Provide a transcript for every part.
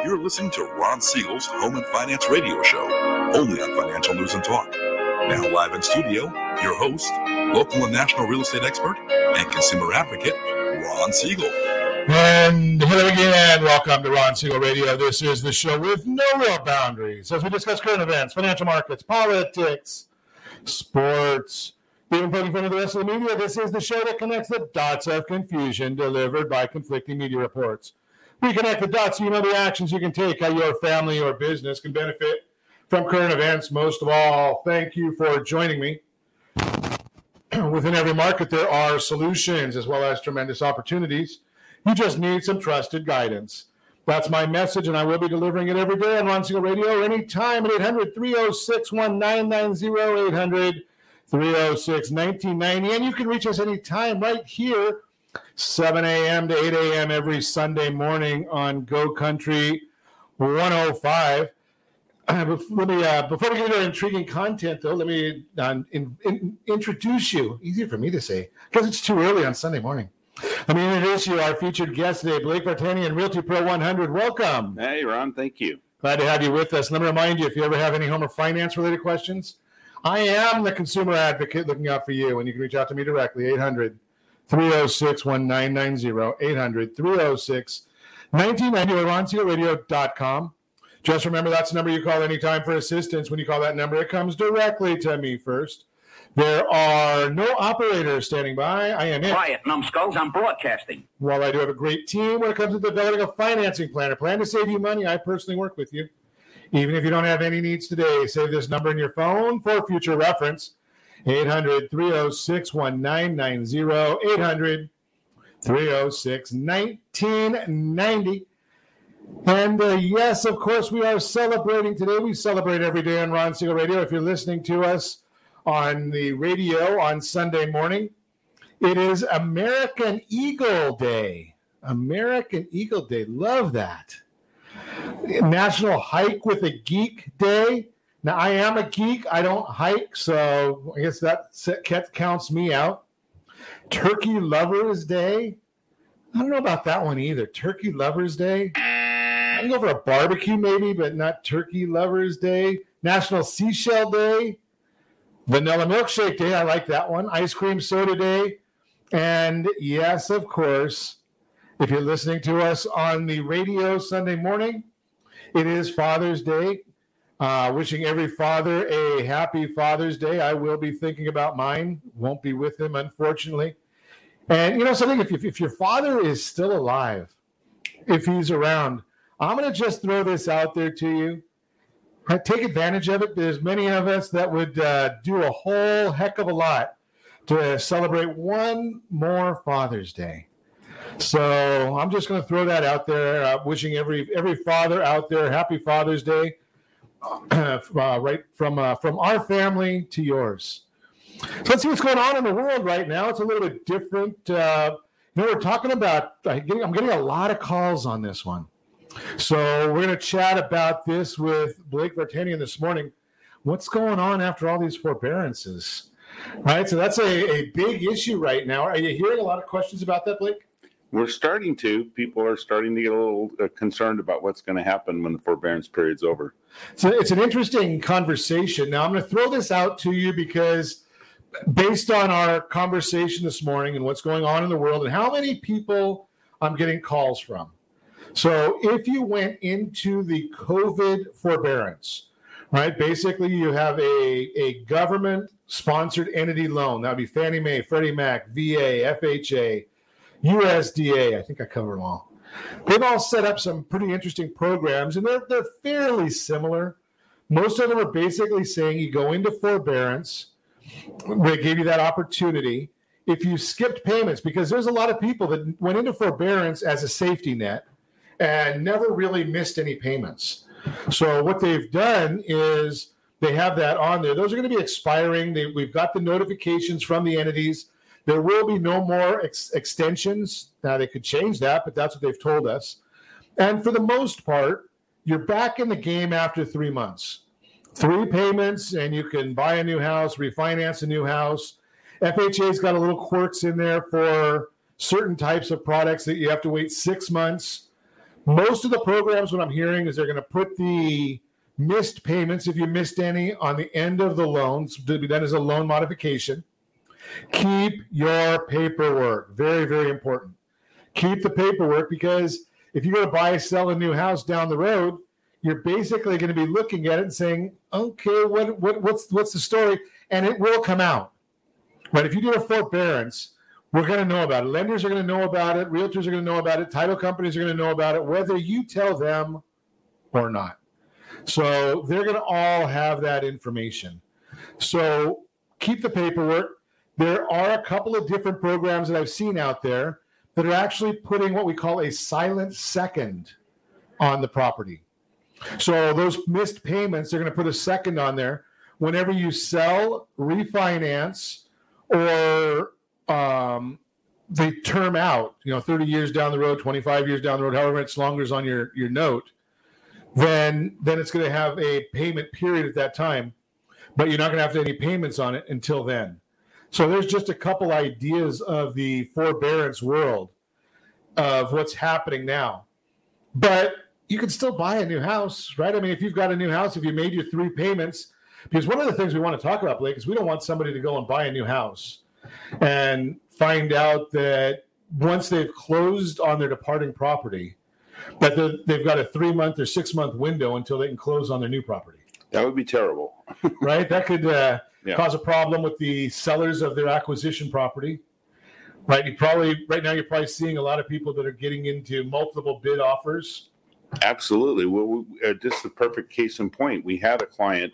You're listening to Ron Siegel's Home and Finance Radio Show, only on Financial News and Talk. Now live in studio, your host, local and national real estate expert and consumer advocate, Ron Siegel. And hello again. Welcome to Ron Siegel Radio. This is the show with no real boundaries as we discuss current events, financial markets, politics, sports, even putting in front of the rest of the media. This is the show that connects the dots of confusion delivered by conflicting media reports. We connect the dots so you know the actions you can take, how your family or business can benefit from current events. Most of all, thank you for joining me. Within every market, there are solutions as well as tremendous opportunities. You just need some trusted guidance. That's my message, and I will be delivering it every day on Ron Siegel Radio anytime at 800-306-1990, 800-306-1990. And you can reach us anytime right here, 7 a.m. to 8 a.m. every Sunday morning on Go Country 105. Before we get into our intriguing content, though, let me introduce you. Easier for me to say because it's too early on Sunday morning. Let me introduce you, our featured guest today, Blake Vartanian, Realty Pro 100. Welcome. Hey, Ron. Thank you. Glad to have you with us. Let me remind you, if you ever have any home or finance-related questions, I am the consumer advocate looking out for you, and you can reach out to me directly, 800-306-1990, 800-306-1990, or RonSiegelRadio.com. Just remember, that's the number you call anytime for assistance. When you call that number, it comes directly to me first. There are no operators standing by. I am it. Quiet, numbskulls. I'm broadcasting. While I do have a great team when it comes to developing a financing plan, a plan to save you money, I personally work with you. Even if you don't have any needs today, save this number in your phone for future reference. 800-306-1990, 800-306-1990. And yes, of course, we are celebrating today. We celebrate every day on Ron Siegel Radio. If you're listening to us on the radio on Sunday morning, it is American Eagle Day. American Eagle Day. Love that. National Hike with a Geek Day. Now, I am a geek. I don't hike, so I guess that counts me out. Turkey Lovers Day. I don't know about that one either. Turkey Lovers Day. I can go for a barbecue maybe, but not Turkey Lovers Day. National Seashell Day. Vanilla Milkshake Day. I like that one. Ice Cream Soda Day. And yes, of course, if you're listening to us on the radio Sunday morning, it is Father's Day. Wishing every father a happy Father's Day. I will be thinking about mine. Won't be with him, unfortunately. And you know something? If your father is still alive, if he's around, I'm going to just throw this out there to you. Take advantage of it. There's many of us that would do a whole heck of a lot to celebrate one more Father's Day. So I'm just going to throw that out there, wishing every father out there happy Father's Day, right from our family to yours. So let's see what's going on in the world right now. It's a little bit different. We're talking about. I'm getting a lot of calls on this one. So we're going to chat about this with Blake Vartanian this morning. What's going on after all these forbearances? Right, so that's a big issue right now. Are you hearing a lot of questions about that, Blake? We're starting to. People are starting to get a little concerned about what's going to happen when the forbearance period's over. So it's an interesting conversation. Now, I'm going to throw this out to you because based on our conversation this morning and what's going on in the world and how many people I'm getting calls from. So if you went into the COVID forbearance, right, basically you have a government-sponsored entity loan. That would be Fannie Mae, Freddie Mac, VA, FHA, USDA. I think I covered them all. They've all set up some pretty interesting programs, and they're fairly similar. Most of them are basically saying you go into forbearance. They gave you that opportunity. If you skipped payments, because there's a lot of people that went into forbearance as a safety net and never really missed any payments. So what they've done is they have that on there. Those are going to be expiring. We've got the notifications from the entities. There will be no more extensions. Now, they could change that, but that's what they've told us. And for the most part, you're back in the game after 3 months. 3 payments, and you can buy a new house, refinance a new house. FHA's got a little quirks in there for certain types of products that you have to wait 6 months Most of the programs, what I'm hearing, is they're going to put the missed payments, if you missed any, on the end of the loans to be done as a loan modification. Keep your paperwork. Very, very important. Keep the paperwork, because if you go to buy, sell a new house down the road, you're basically going to be looking at it and saying, okay, what's the story? And it will come out. But if you do a forbearance, we're going to know about it. Lenders are going to know about it. Realtors are going to know about it. Title companies are going to know about it, whether you tell them or not. So they're going to all have that information. So keep the paperwork. There are a couple of different programs that I've seen out there that are actually putting what we call a silent second on the property. So those missed payments, they're going to put a second on there. Whenever you sell, refinance, or they term out, 30 years down the road, 25 years down the road, however much longer is on your note, then it's going to have a payment period at that time, but you're not going to have any payments on it until then. So there's just a couple ideas of the forbearance world of what's happening now. But you can still buy a new house, right? I mean, if you've got a new house, if you made your 3 payments, because one of the things we want to talk about, Blake, is we don't want somebody to go and buy a new house and find out that once they've closed on their departing property, that they've got a 3-month or 6-month window until they can close on their new property. That would be terrible. Right? That could cause a problem with the sellers of their acquisition property. Right? Right now you're probably seeing a lot of people that are getting into multiple bid offers. Absolutely. Well, just the perfect case in point. We had a client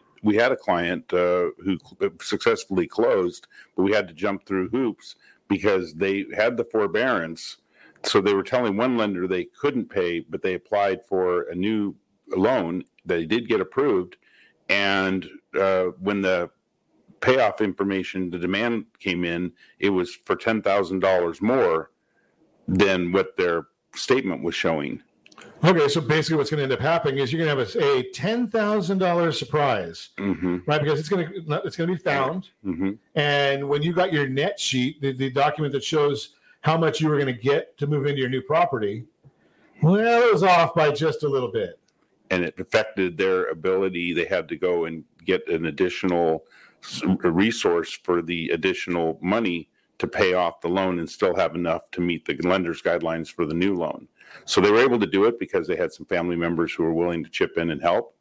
who successfully closed, but we had to jump through hoops because they had the forbearance. So they were telling one lender they couldn't pay, but they applied for a new loan. They did get approved. And when the payoff information, the demand came in, it was for $10,000 more than what their statement was showing. Okay, so basically what's going to end up happening is you're going to have a $10,000 surprise, right? Because it's going to be found. And when you got your net sheet, the document that shows how much you were going to get to move into your new property, well, it was off by just a little bit. And it affected their ability. They had to go and get an additional resource for the additional money to pay off the loan and still have enough to meet the lender's guidelines for the new loan. So they were able to do it because they had some family members who were willing to chip in and help.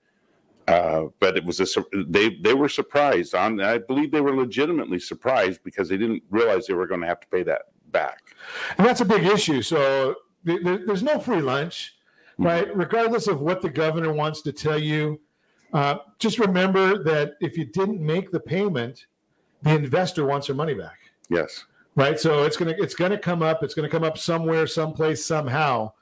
But it was they were surprised. I believe they were legitimately surprised because they didn't realize they were going to have to pay that back. And that's a big issue. So there's no free lunch, right? Regardless of what the governor wants to tell you, just remember that if you didn't make the payment, the investor wants their money back. Yes. Right. So it's gonna come up. It's gonna come up somewhere, someplace, somehow.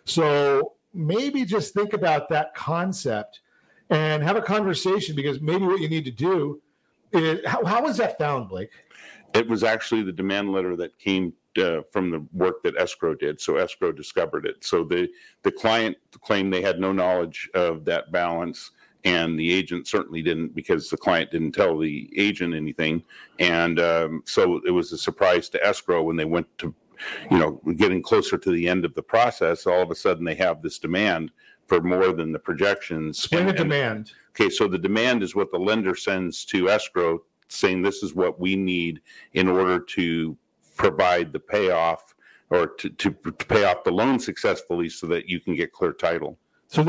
So maybe just think about that concept and have a conversation, because maybe what you need to do is how was that found, Blake? It was actually the demand letter that came from the work that escrow did. So escrow discovered it. So the client claimed they had no knowledge of that balance, and the agent certainly didn't, because the client didn't tell the agent anything. And so it was a surprise to escrow when they went to, getting closer to the end of the process. All of a sudden they have this demand for more than the projections. Explain the demand. Okay, so the demand is what the lender sends to escrow, saying this is what we need in order to provide the payoff, or to pay off the loan successfully so that you can get clear title. So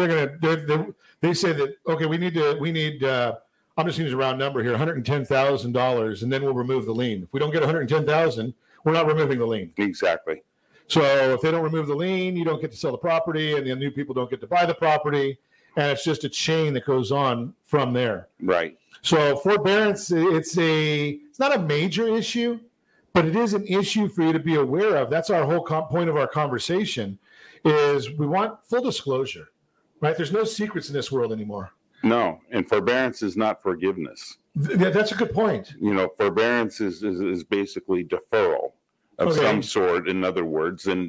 they say that, okay, we need I'm just using a round number here, $110,000, and then we'll remove the lien. If we don't get $110,000, we're not removing the lien. Exactly. So if they don't remove the lien, you don't get to sell the property, and the new people don't get to buy the property, and it's just a chain that goes on from there. Right. So forbearance, it's not a major issue, but it is an issue for you to be aware of. That's our whole point of our conversation, is we want full disclosure, right? There's no secrets in this world anymore. No, and forbearance is not forgiveness. That's a good point. Forbearance is basically deferral of some sort, in other words, and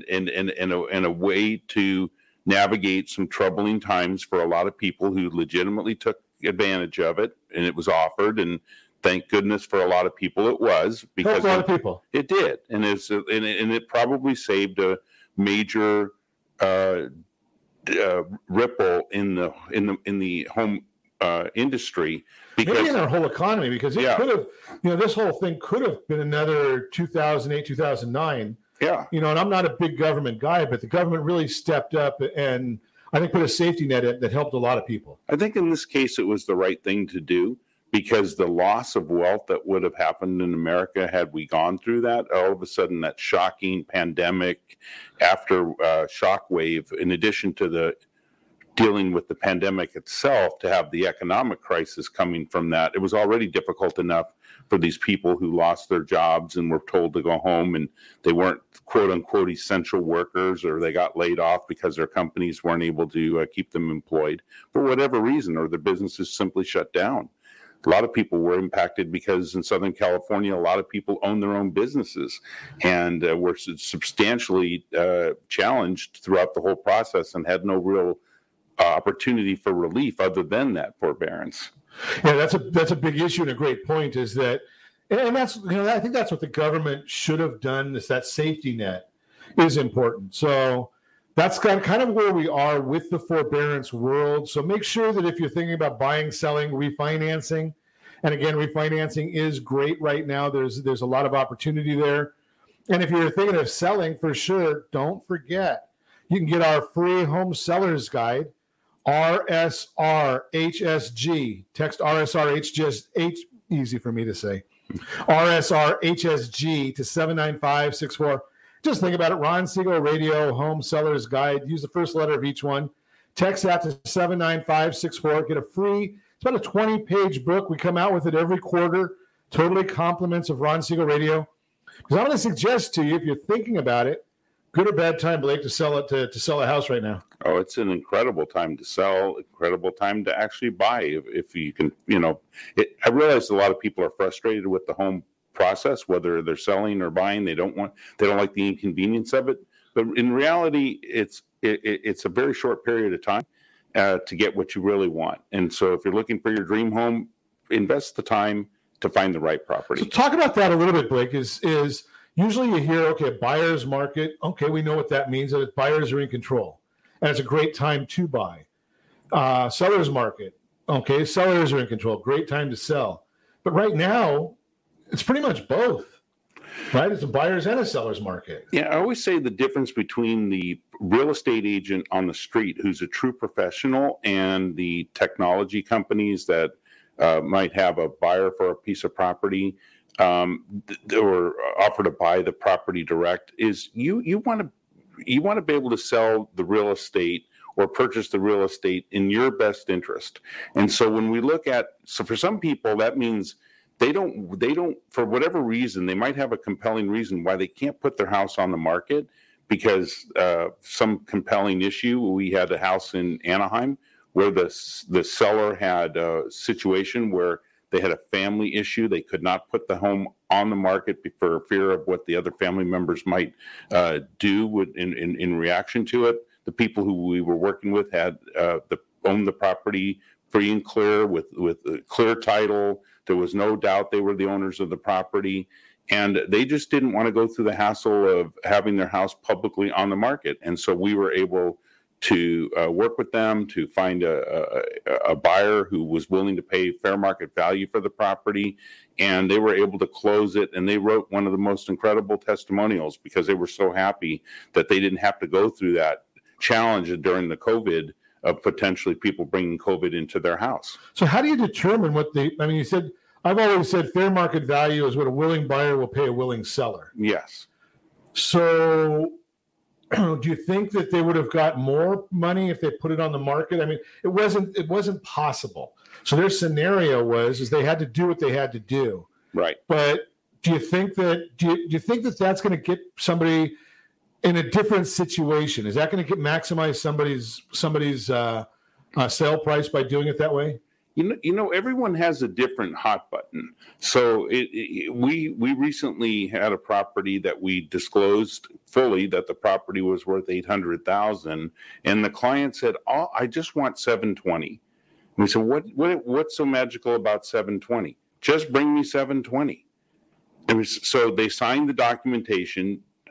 a way to navigate some troubling times for a lot of people who legitimately took advantage of it, and it was offered, and thank goodness for a lot of people it was, because a lot of people. It did, and it probably saved a major ripple in the home industry, because maybe in our whole economy, because it could have, this whole thing could have been another 2008, 2009. Yeah. And I'm not a big government guy, but the government really stepped up and I think put a safety net in that helped a lot of people. I think in this case, it was the right thing to do, because the loss of wealth that would have happened in America had we gone through that, all of a sudden that shocking pandemic after shockwave, in addition to the dealing with the pandemic itself, to have the economic crisis coming from that. It was already difficult enough for these people who lost their jobs and were told to go home, and they weren't quote unquote essential workers, or they got laid off because their companies weren't able to keep them employed for whatever reason, or their businesses simply shut down. A lot of people were impacted because in Southern California, a lot of people own their own businesses and were substantially challenged throughout the whole process and had no real opportunity for relief other than that forbearance. Yeah, that's a big issue, and a great point is that, and that's, I think that's what the government should have done, is that safety net is important. So that's kind of where we are with the forbearance world. So make sure that if you're thinking about buying, selling, refinancing, and again, refinancing is great right now. There's a lot of opportunity there. And if you're thinking of selling, for sure, don't forget, you can get our free home sellers guide, RSRHSG. Text RSRHSG, easy for me to say. RSRHSG to 79564. Just think about it. Ron Siegel Radio Home Sellers Guide. Use the first letter of each one. Text that to 79564. Get a free, it's about a 20-page book. We come out with it every quarter. Totally compliments of Ron Siegel Radio. Because I'm going to suggest to you, if you're thinking about it, good or bad time, Blake, to sell it to sell a house right now? Oh, it's an incredible time to sell, incredible time to actually buy. If you can, I realize a lot of people are frustrated with the home process, whether they're selling or buying. They don't like the inconvenience of it. But in reality, it's a very short period of time to get what you really want. And so if you're looking for your dream home, invest the time to find the right property. So talk about that a little bit, Blake, is usually you hear, okay, buyer's market. Okay, we know what that means, that buyers are in control. And it's a great time to buy. Seller's market. Okay, sellers are in control. Great time to sell. But right now, it's pretty much both, right? It's a buyer's and a seller's market. Yeah, I always say the difference between the real estate agent on the street who's a true professional and the technology companies that might have a buyer for a piece of property or offer to buy the property direct is you want to be able to sell the real estate or purchase the real estate in your best interest. And so when we look at, so for some people that means they don't for whatever reason, they might have a compelling reason why they can't put their house on the market because some compelling issue. We had a house in Anaheim where the seller had a situation where they had a family issue. They could not put the home on the market for fear of what the other family members might do in reaction to it. The people who we were working with had owned the property free and clear with clear title. There was no doubt they were the owners of the property. And they just didn't want to go through the hassle of having their house publicly on the market. And so we were able to work with them to find a buyer who was willing to pay fair market value for the property, and they were able to close it. And they wrote one of the most incredible testimonials because they were so happy that they didn't have to go through that challenge during the COVID of potentially people bringing COVID into their house. So how do you determine you said, I've always said fair market value is what a willing buyer will pay a willing seller. Yes. So do you think that they would have got more money if they put it on the market? I mean, it wasn't possible. So their scenario is they had to do what they had to do. Right. But do you think that that's going to get somebody in a different situation? Is that going to maximize somebody's sale price by doing it that way? Everyone has a different hot button. So we recently had a property that we disclosed fully that the property was worth $800,000, and the client said, "Oh, I just want $720." And we said, "What's so magical about $720? Just bring me $720." So they signed the documentation,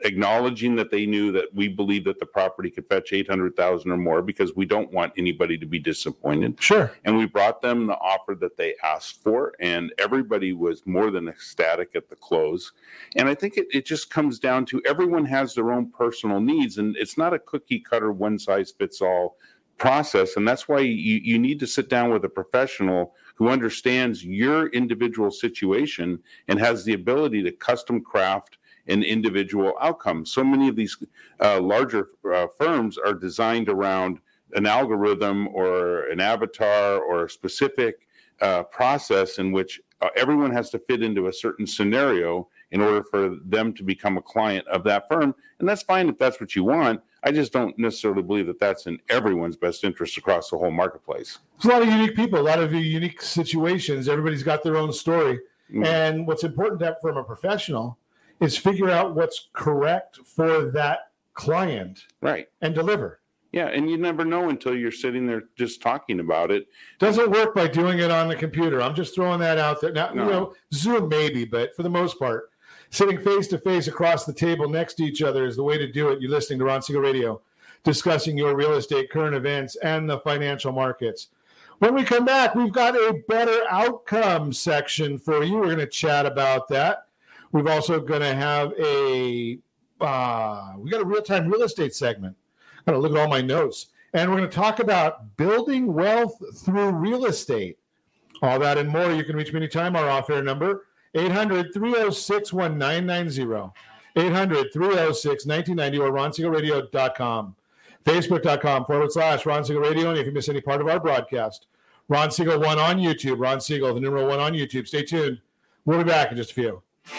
acknowledging that they knew that we believe that the property could fetch $800,000 or more, because we don't want anybody to be disappointed. Sure. And we brought them the offer that they asked for, and everybody was more than ecstatic at the close. And I think it just comes down to everyone has their own personal needs, and it's not a cookie cutter, one size fits all process. And that's why you need to sit down with a professional who understands your individual situation and has the ability to custom craft an individual outcome. So many of these larger firms are designed around an algorithm or an avatar or a specific process in which everyone has to fit into a certain scenario in order for them to become a client of that firm. And that's fine if that's what you want. I just don't necessarily believe that that's in everyone's best interest across the whole marketplace. There's a lot of unique people, a lot of unique situations. Everybody's got their own story. Mm-hmm. And what's important from a professional is figure out what's correct for that client, right, and deliver. Yeah, and you never know until you're sitting there just talking about it. Doesn't work by doing it on the computer. I'm just throwing that out there. Now, No. Zoom maybe, but for the most part, sitting face-to-face across the table next to each other is the way to do it. You're listening to Ron Siegel Radio, discussing your real estate, current events, and the financial markets. When we come back, we've got a better outcome section for you. We're going to chat about that. We've also going to have we got a real-time real estate segment. I'm going to look at all my notes. And we're going to talk about building wealth through real estate. All that and more. You can reach me anytime. Our off-air number, 800-306-1990. 800-306-1990 or RonSiegelRadio.com. Facebook.com/Ron Siegel Radio. And if you miss any part of our broadcast, Ron Siegel 1 on YouTube. Ron Siegel, the numeral 1 on YouTube. Stay tuned. We'll be back in just a few.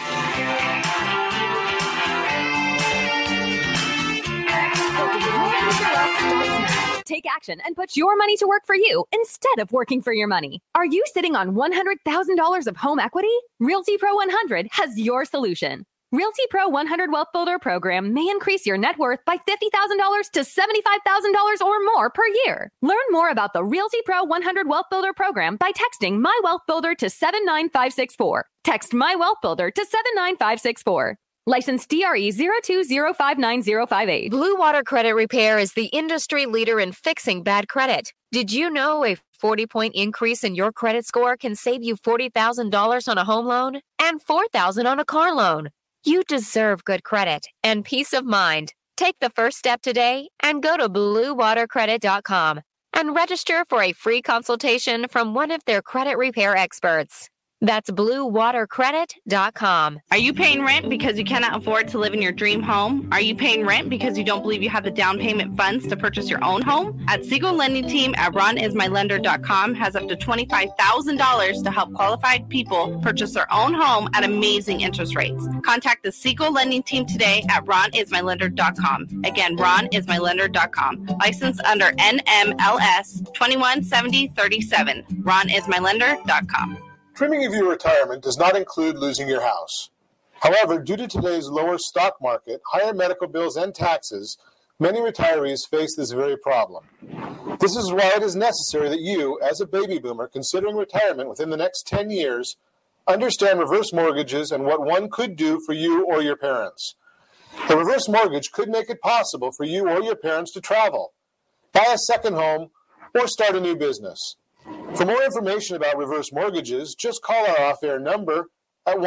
Take action and put your money to work for you instead of working for your money. Are you sitting on $100,000 of home equity? Realty Pro 100 has your solution. Realty Pro 100 Wealth Builder program may increase your net worth by $50,000 to $75,000 or more per year. Learn more about the Realty Pro 100 Wealth Builder program by texting My Wealth Builder to 79564. Text My Wealth Builder to 79564. License DRE 02059058. Blue Water Credit Repair is the industry leader in fixing bad credit. Did you know a 40-point increase in your credit score can save you $40,000 on a home loan and $4,000 on a car loan? You deserve good credit and peace of mind. Take the first step today and go to BlueWaterCredit.com and register for a free consultation from one of their credit repair experts. That's BlueWaterCredit.com. Are you paying rent because you cannot afford to live in your dream home? Are you paying rent because you don't believe you have the down payment funds to purchase your own home? At Siegel Lending Team at RonIsMyLender.com has up to $25,000 to help qualified people purchase their own home at amazing interest rates. Contact the Siegel Lending Team today at RonIsMyLender.com. Again, RonIsMyLender.com. Licensed under NMLS 217037. RonIsMyLender.com. Trimming of your retirement does not include losing your house. However, due to today's lower stock market, higher medical bills, and taxes, many retirees face this very problem. This is why it is necessary that you, as a baby boomer considering retirement within the next 10 years, understand reverse mortgages and what one could do for you or your parents. The reverse mortgage could make it possible for you or your parents to travel, buy a second home, or start a new business. For more information about reverse mortgages, just call our off-air number at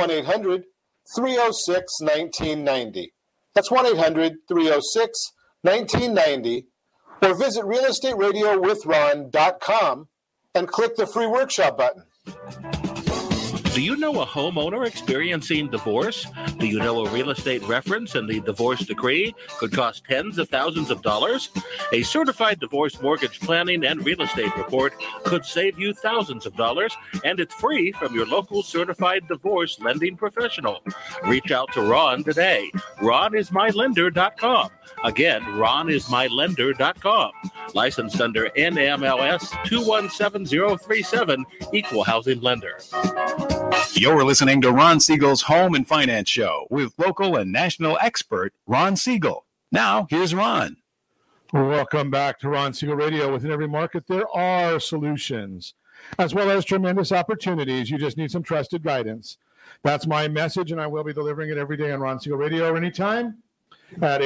1-800-306-1990. That's 1-800-306-1990. Or visit realestateradio.com and click the free workshop button. Do you know a homeowner experiencing divorce? Do you know a real estate reference and the divorce decree could cost tens of thousands of dollars? A certified divorce mortgage planning and real estate report could save you thousands of dollars, and it's free from your local certified divorce lending professional. Reach out to Ron today. RonIsMyLender.com. Again, RonIsMyLender.com. Licensed under NMLS 217037, Equal Housing Lender. You're listening to Ron Siegel's Home and Finance Show with local and national expert Ron Siegel. Now, here's Ron. Welcome back to Ron Siegel Radio. Within every market, there are solutions, as well as tremendous opportunities. You just need some trusted guidance. That's my message, and I will be delivering it every day on Ron Siegel Radio or anytime. at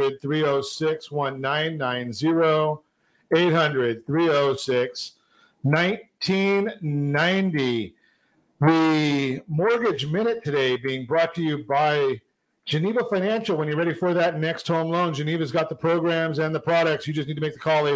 800-306-1990, 800-306-1990. The Mortgage Minute today being brought to you by Geneva Financial. When you're ready for that next home loan, Geneva's got the programs and the products. You just need to make the call,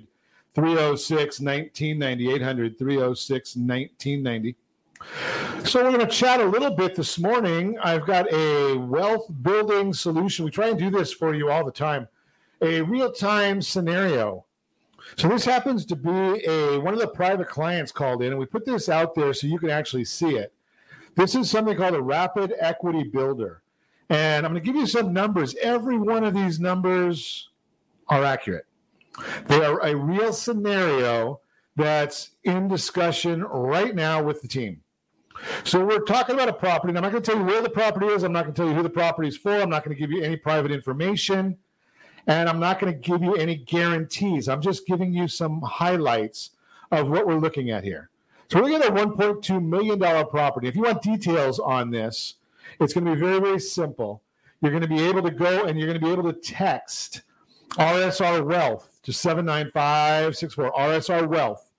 800-306-1990, 800-306-1990. So we're going to chat a little bit this morning. I've got a wealth building solution. We try and do this for you all the time. A real-time scenario. So this happens to be one of the private clients called in, and we put this out there so you can actually see it. This is something called a Rapid Equity Builder. And I'm going to give you some numbers. Every one of these numbers are accurate. They are a real scenario that's in discussion right now with the team. So we're talking about a property, and I'm not going to tell you where the property is. I'm not going to tell you who the property is for. I'm not going to give you any private information. And I'm not going to give you any guarantees. I'm just giving you some highlights of what we're looking at here. So we're looking at a $1.2 million property. If you want details on this, it's going to be very, very simple. You're going to be able to go and you're going to be able to text RSR Wealth to 79564. RSR Wealth,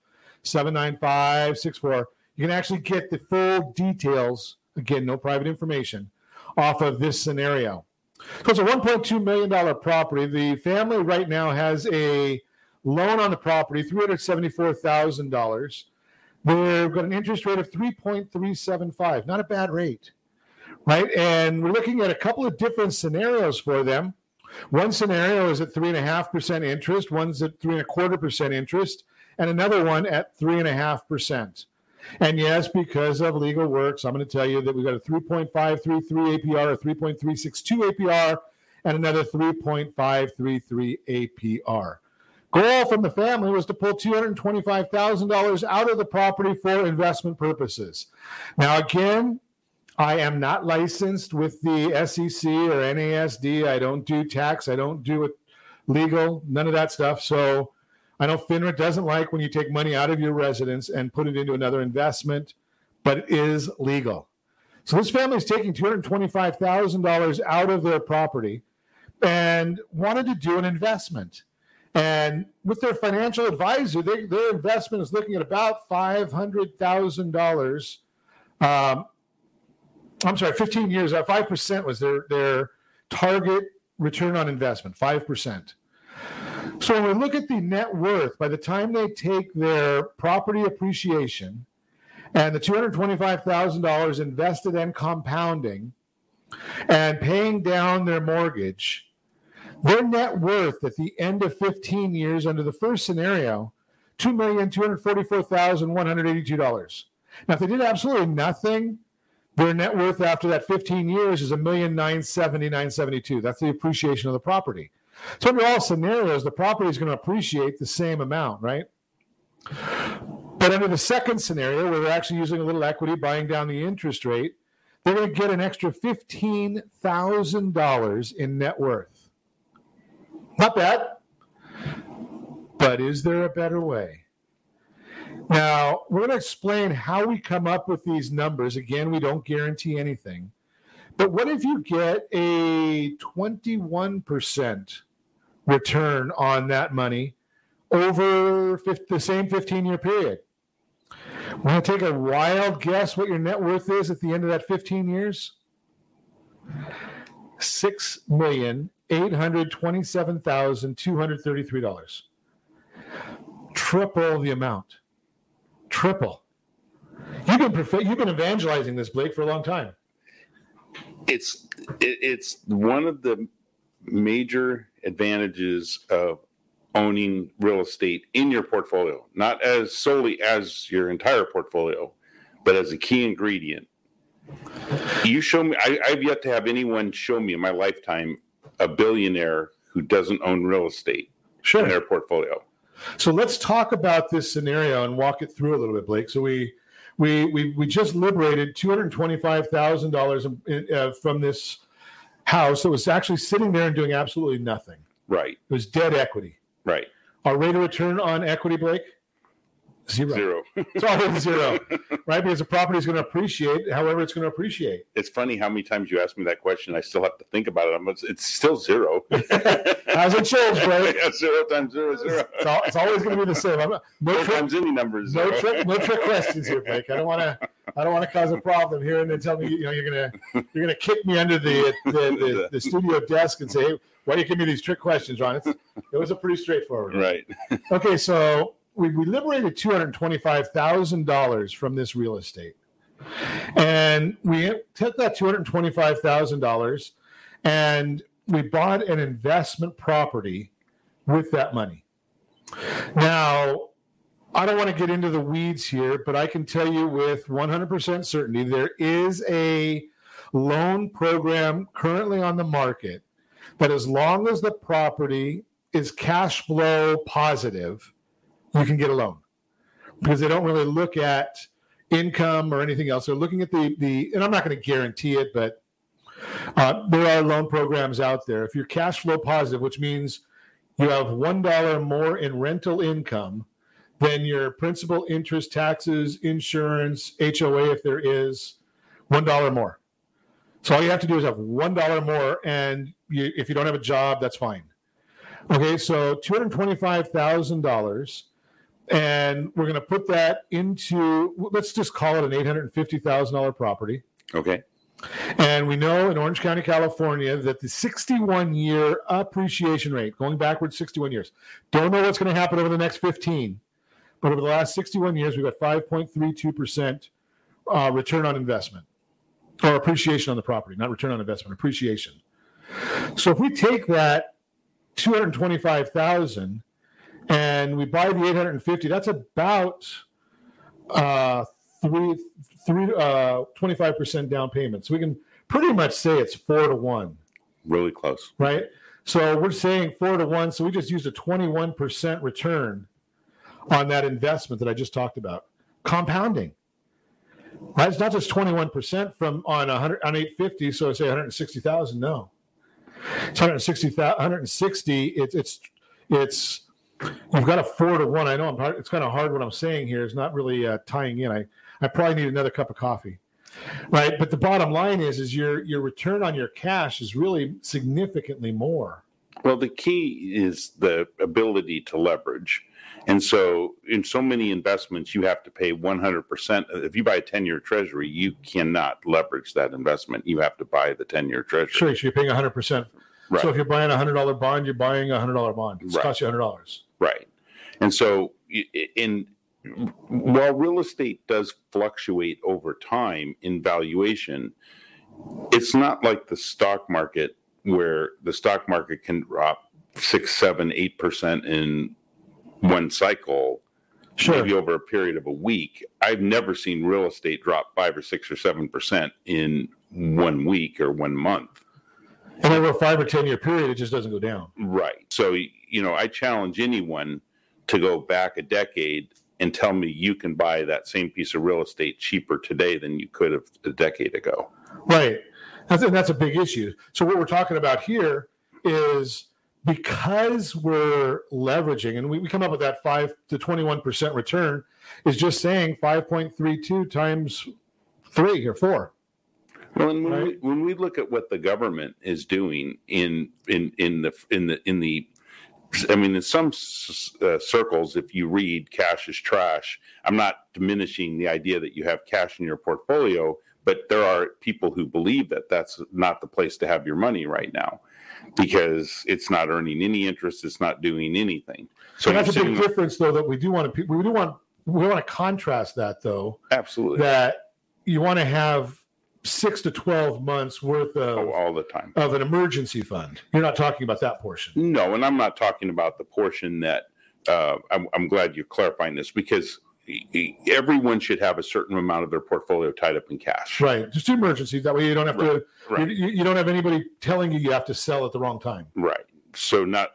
79564. You can actually get the full details, again, no private information, off of this scenario. So it's a $1.2 million property. The family right now has a loan on the property, $374,000. They've got an interest rate of 3.375. Not a bad rate, right? And we're looking at a couple of different scenarios for them. One scenario is at 3.5% interest. One's at 3.25% interest, and another one at 3.5%. And yes, because of legal works, I'm going to tell you that we've got a 3.533 APR, a 3.362 APR, and another 3.533 APR. Goal from the family was to pull $225,000 out of the property for investment purposes. Now, again, I am not licensed with the SEC or NASD. I don't do tax. I don't do legal, none of that stuff. So I know FINRA doesn't like when you take money out of your residence and put it into another investment, but it is legal. So this family is taking $225,000 out of their property and wanted to do an investment. And with their financial advisor, their investment is looking at about $500,000. I'm sorry, 15 years. 5% was their target return on investment, 5%. So when we look at the net worth, by the time they take their property appreciation and the $225,000 invested and compounding and paying down their mortgage, their net worth at the end of 15 years under the first scenario, $2,244,182. Now, if they did absolutely nothing, their net worth after that 15 years is $1,970,972. That's the appreciation of the property. So under all scenarios, the property is going to appreciate the same amount, right? But under the second scenario, where they're actually using a little equity, buying down the interest rate, they're going to get an extra $15,000 in net worth. Not bad. But is there a better way? Now, we're going to explain how we come up with these numbers. Again, we don't guarantee anything. But what if you get a 21% return on that money over the same 15-year period? Want to take a wild guess what your net worth is at the end of that 15 years? $6,827,233. Triple the amount. Triple. You've been evangelizing this, Blake, for a long time. It's one of the major advantages of owning real estate in your portfolio, not as solely as your entire portfolio, but as a key ingredient. You show me, I've yet to have anyone show me in my lifetime a billionaire who doesn't own real estate in their portfolio. So let's talk about this scenario and walk it through a little bit, Blake. So we just liberated $225,000 from this house that was actually sitting there and doing absolutely nothing. Right. It was dead equity. Right. Our rate of return on equity, Blake? Zero. It's always zero, right? Because the property is going to appreciate however it's going to appreciate. It's funny how many times you ask me that question. I still have to think about it. It's still zero. Hasn't changed, bro. Yeah, 0 times 0 is 0. It's always going to be the same. No times any numbers. No trick questions here, Blake. I don't want to cause a problem here, and then tell me you're gonna kick me under the studio desk and say, hey, why do you give me these trick questions, Ron? It was a pretty straightforward. Right. Okay, so we liberated $225,000 from this real estate, and we took that $225,000 and we bought an investment property with that money. Now, I don't want to get into the weeds here, but I can tell you with 100% certainty there is a loan program currently on the market that, as long as the property is cash flow positive, you can get a loan, because they don't really look at income or anything else. They're looking at the and I'm not going to guarantee it, but there are loan programs out there. If you're cash flow positive, which means you have $1 more in rental income than your principal, interest, taxes, insurance, HOA, if there is, $1 more. So all you have to do is have $1 more, and if you don't have a job, that's fine. Okay, so $225,000. And we're going to put that into, let's just call it an $850,000 property. Okay. And we know in Orange County, California, that the 61-year appreciation rate, going backwards 61 years, don't know what's going to happen over the next 15, but over the last 61 years, we've got 5.32% return on investment, or appreciation on the property, not return on investment, appreciation. So if we take that $225,000 and we buy the $850, that's about 25% down payment. So we can pretty much say it's 4-to-1. Really close. Right? So we're saying 4-to-1. So we just used a 21% return on that investment that I just talked about. Compounding. Right? It's not just 21% on 850, so I say 160,000. No. It's 160. It's you've got a 4-to-1. I know it's kind of hard what I'm saying here. It's not really tying in. I probably need another cup of coffee, right? But the bottom line is your return on your cash is really significantly more. Well, the key is the ability to leverage. And so in so many investments, you have to pay 100%. If you buy a 10-year treasury, you cannot leverage that investment. You have to buy the 10-year treasury. Sure, so you're paying 100%. Right. So if you're buying a $100 bond, you're buying a $100 bond. It costs you $100. Right. And so while real estate does fluctuate over time in valuation, it's not like the stock market, where the stock market can drop 6, 7, 8% in one cycle, maybe over a period of a week. I've never seen real estate drop 5 or 6 or 7% in 1 week or 1 month. And over a 5 or 10 year period, it just doesn't go down. Right. So, I challenge anyone to go back a decade and tell me you can buy that same piece of real estate cheaper today than you could have a decade ago. Right. That's a big issue. So what we're talking about here is, because we're leveraging, and we come up with that 5 to 21% return, is just saying 5.32 times 3 or 4. Well, and when we look at what the government is doing in some circles, if you read cash is trash, I'm not diminishing the idea that you have cash in your portfolio, but there are people who believe that that's not the place to have your money right now, because it's not earning any interest, it's not doing anything. So that's a big difference, though, that we want to contrast that, though. Absolutely. That you want to have 6 to 12 months worth of all the time of an emergency fund. You're not talking about that portion. No, and I'm not talking about the portion that I'm glad you're clarifying this, because everyone should have a certain amount of their portfolio tied up in cash. Right. Just emergencies. That way you don't have to, you don't have anybody telling you have to sell at the wrong time. Right. So not,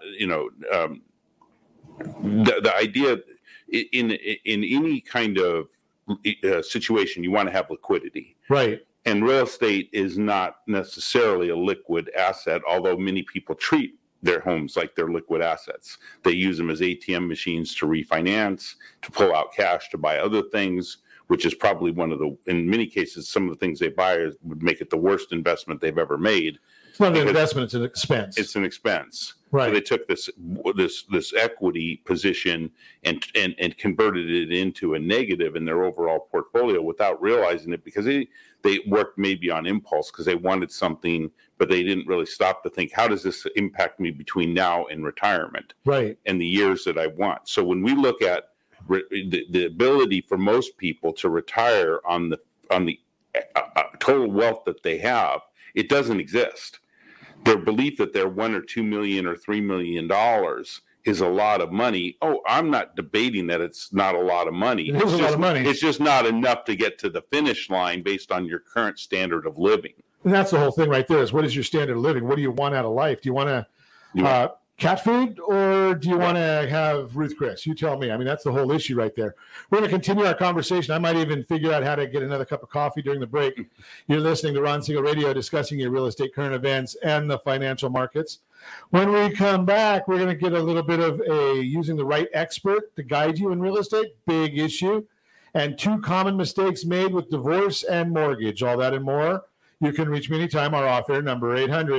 the idea in any kind of situation, you want to have liquidity. Right. And real estate is not necessarily a liquid asset, although many people treat their homes like their liquid assets. They use them as ATM machines to refinance, to pull out cash, to buy other things, which is probably in many cases, some of the things they buy would make it the worst investment they've ever made. It's not an investment, it's an expense. It's an expense. Right. So they took this equity position and converted it into a negative in their overall portfolio without realizing it, because they worked maybe on impulse because they wanted something, but they didn't really stop to think, how does this impact me between now and retirement? Right. And the years that I want. So when we look at the ability for most people to retire on the total wealth that they have, it doesn't exist. Their belief that their $1 or $2 million or $3 million is a lot of money. Oh, I'm not debating that it's not a lot of money. It's a lot of money. It's just not enough to get to the finish line based on your current standard of living. And that's the whole thing right there, is what is your standard of living? What do you want out of life? Do you want to cat food, or do you want to have Ruth Chris? You tell me. I mean, that's the whole issue right there. We're going to continue our conversation. I might even figure out how to get another cup of coffee during the break. You're listening to Ron Siegel Radio, discussing your real estate current events and the financial markets. When we come back, we're going to get a little bit of using the right expert to guide you in real estate, big issue, and 2 common mistakes made with divorce and mortgage. All that and more. You can reach me anytime. Our off-air number,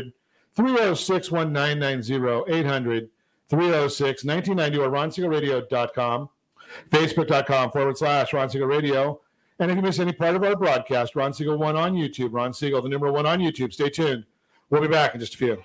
800-306-1990, 800-306-1990, or RonSiegelRadio.com, Facebook.com/Ron Siegel Radio. And if you miss any part of our broadcast, Ron Siegel 1 on YouTube, Ron Siegel, the number 1 on YouTube. Stay tuned. We'll be back in just a few.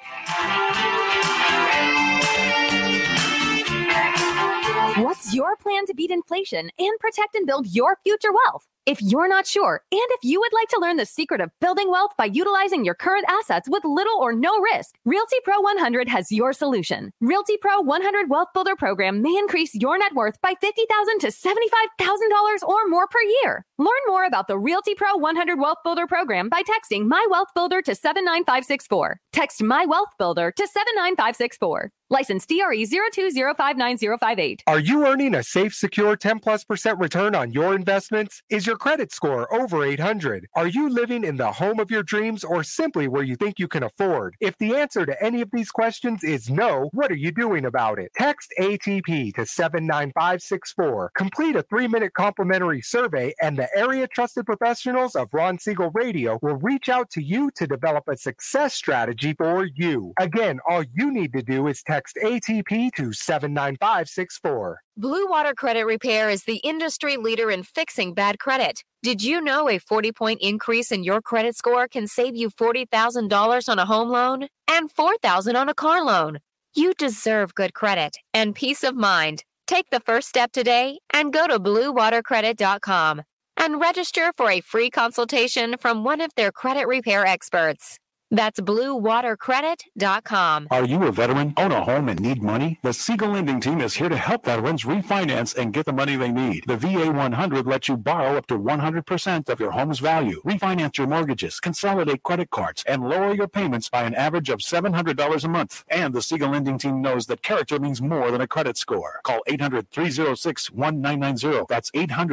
What's your plan to beat inflation and protect and build your future wealth? If you're not sure, and if you would like to learn the secret of building wealth by utilizing your current assets with little or no risk, Realty Pro 100 has your solution. Realty Pro 100 Wealth Builder Program may increase your net worth by $50,000 to $75,000 or more per year. Learn more about the Realty Pro 100 Wealth Builder Program by texting My Wealth Builder to 79564. Text My Wealth Builder to 79564. License DRE 02059058. Are you earning a safe, secure 10+% return on your investments? Is your credit score over 800? Are you living in the home of your dreams, or simply where you think you can afford? If the answer to any of these questions is no, what are you doing about it? Text ATP to 79564. Complete a 3-minute complimentary survey, and the area trusted professionals of Ron Siegel Radio will reach out to you to develop a success strategy for you. Again, all you need to do is text ATP to 79564. Blue Water Credit Repair is the industry leader in fixing bad credit. Did you know a 40-point increase in your credit score can save you $40,000 on a home loan and $4,000 on a car loan? You deserve good credit and peace of mind. Take the first step today and go to BlueWaterCredit.com and register for a free consultation from one of their credit repair experts. That's BlueWaterCredit.com. Are you a veteran, own a home, and need money? The Siegel Lending Team is here to help veterans refinance and get the money they need. The VA 100 lets you borrow up to 100% of your home's value, refinance your mortgages, consolidate credit cards, and lower your payments by an average of $700 a month. And the Siegel Lending Team knows that character means more than a credit score. Call 800-306-1990. That's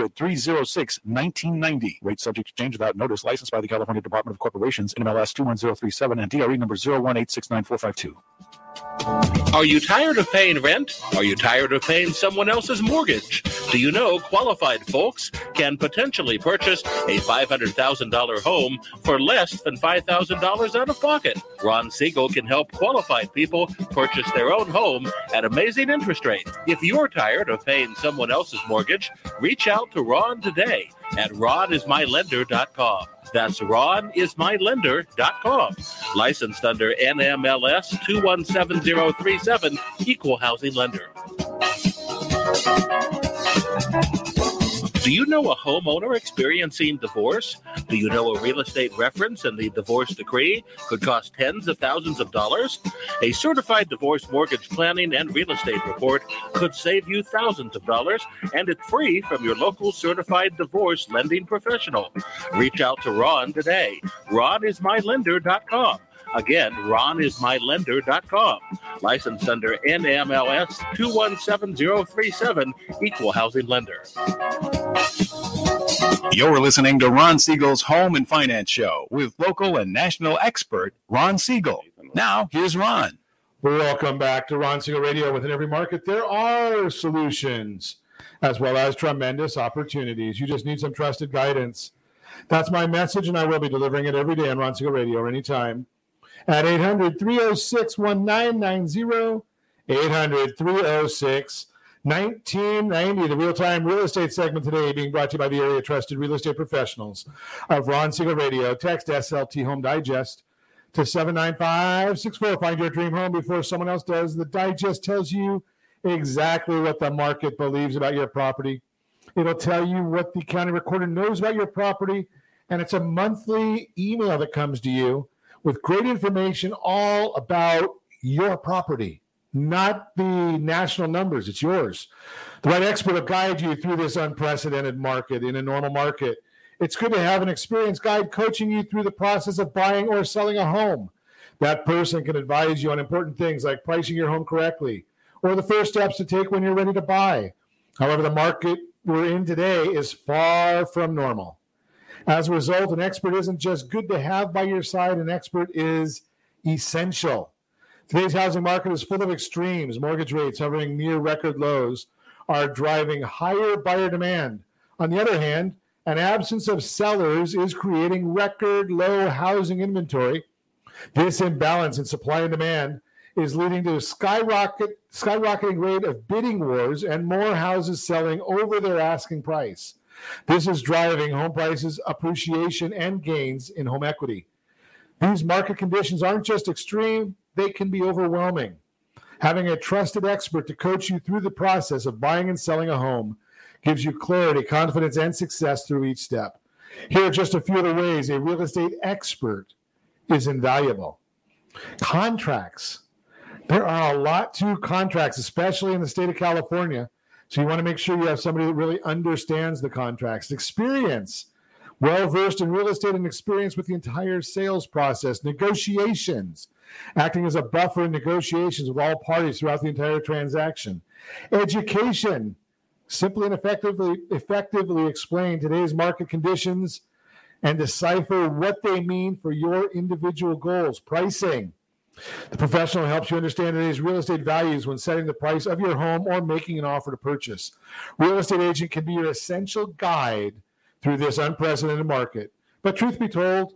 800-306-1990. Rate subject to change without notice. Licensed by the California Department of Corporations, NMLS 21037 and DRE number 018694552. Are you tired of paying rent? Are you tired of paying someone else's mortgage? Do you know qualified folks can potentially purchase a $500,000 home for less than $5,000 out of pocket? Ron Siegel can help qualified people purchase their own home at amazing interest rates. If you're tired of paying someone else's mortgage, reach out to Ron today at ronismylender.com. That's ronismylender.com. Licensed under NMLS 217037, Equal Housing Lender. Do you know a homeowner experiencing divorce? Do you know a real estate reference and the divorce decree could cost tens of thousands of dollars? A certified divorce mortgage planning and real estate report could save you thousands of dollars, and it's free from your local certified divorce lending professional. Reach out to Ron today. RonIsMyLender.com. Again, RonIsMyLender.com. Licensed under NMLS 217037, Equal Housing Lender. You're listening to Ron Siegel's Home and Finance Show with local and national expert Ron Siegel. Now, here's Ron. Welcome back to Ron Siegel Radio. Within every market, there are solutions as well as tremendous opportunities. You just need some trusted guidance. That's my message, and I will be delivering it every day on Ron Siegel Radio or anytime at 800-306-1990, 800-306-1990. The real-time real estate segment today being brought to you by the area trusted real estate professionals of Ron Siegel Radio. Text SLT Home Digest to 79564. Find your dream home before someone else does. The digest tells you exactly what the market believes about your property. It'll tell you what the county recorder knows about your property, and it's a monthly email that comes to you with great information all about your property, not the national numbers. It's yours. The right expert will guide you through this unprecedented market in a normal market. It's good to have an experienced guide coaching you through the process of buying or selling a home. That person can advise you on important things like pricing your home correctly or the first steps to take when you're ready to buy. However, the market we're in today is far from normal. As a result, an expert isn't just good to have by your side, an expert is essential. Today's housing market is full of extremes. Mortgage rates hovering near record lows are driving higher buyer demand. On the other hand, an absence of sellers is creating record low housing inventory. This imbalance in supply and demand is leading to a skyrocketing rate of bidding wars and more houses selling over their asking price. This is driving home prices appreciation and gains in home equity. These market conditions aren't just extreme, they can be overwhelming. Having a trusted expert to coach you through the process of buying and selling a home gives you clarity, confidence, and success through each step. Here are just a few of the ways a real estate expert is invaluable. Contracts. There are a lot to contracts, especially in the state of California. So you want to make sure you have somebody that really understands the contracts. Experience. Well-versed in real estate and experience with the entire sales process. Negotiations. Acting as a buffer in negotiations with all parties throughout the entire transaction. Education. Simply and effectively explain today's market conditions and decipher what they mean for your individual goals. Pricing. The professional helps you understand today's real estate values when setting the price of your home or making an offer to purchase. Real estate agent can be your essential guide through this unprecedented market. But truth be told,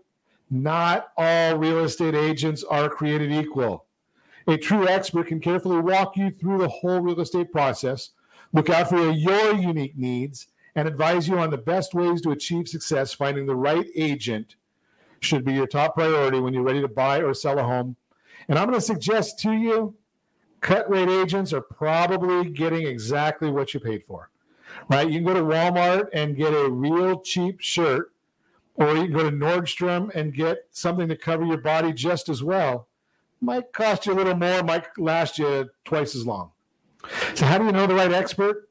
not all real estate agents are created equal. A true expert can carefully walk you through the whole real estate process, look out for your unique needs, and advise you on the best ways to achieve success. Finding the right agent should be your top priority when you're ready to buy or sell a home. And I'm going to suggest to you, cut-rate agents are probably getting exactly what you paid for, right? You can go to Walmart and get a real cheap shirt, or you can go to Nordstrom and get something to cover your body just as well. Might cost you a little more, might last you twice as long. So how do you know the right expert?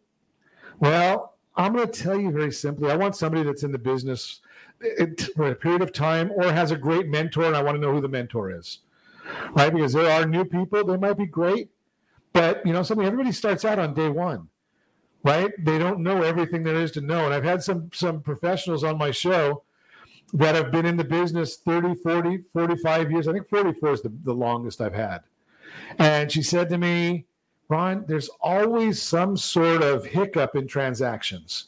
Well, I'm going to tell you very simply. I want somebody that's in the business for a period of time or has a great mentor, and I want to know who the mentor is, right? Because there are new people. They might be great, but, everybody starts out on day one, right? They don't know everything there is to know. And I've had some professionals on my show that have been in the business 30, 40, 45 years. I think 44 is the longest I've had. And she said to me, Ron, there's always some sort of hiccup in transactions.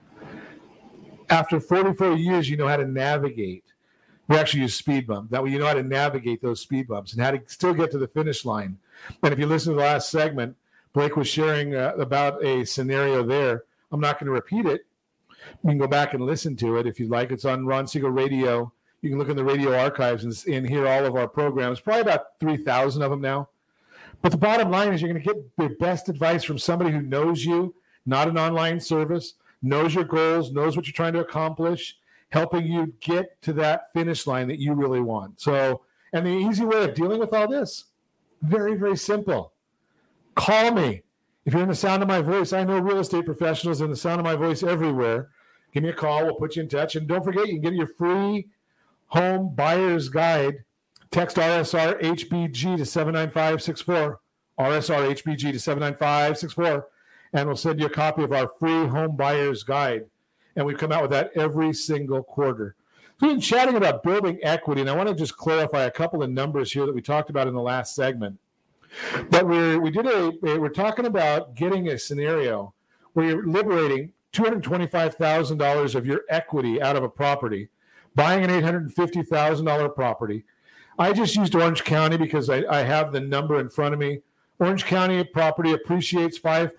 After 44 years, you know how to navigate. We actually use speed bump. That way you know how to navigate those speed bumps and how to still get to the finish line. And if you listen to the last segment, Blake was sharing about a scenario there. I'm not going to repeat it. You can go back and listen to it if you'd like. It's on Ron Siegel Radio. You can look in the radio archives and hear all of our programs, probably about 3,000 of them now. But the bottom line is you're going to get the best advice from somebody who knows you, not an online service, knows your goals, knows what you're trying to accomplish, helping you get to that finish line that you really want. So, and the easy way of dealing with all this, very, very simple. Call me. If you're in the sound of my voice, I know real estate professionals in the sound of my voice everywhere. Give me a call. We'll put you in touch. And don't forget, you can get your free home buyer's guide. Text RSR HBG to 79564. RSR HBG to 79564. And we'll send you a copy of our free home buyer's guide. And we come out with that every single quarter. So we've been chatting about building equity, and I want to just clarify a couple of numbers here that we talked about in the last segment. But we're talking about getting a scenario where you're liberating $225,000 of your equity out of a property, buying an $850,000 property. I just used Orange County because I have the number in front of me. Orange County property appreciates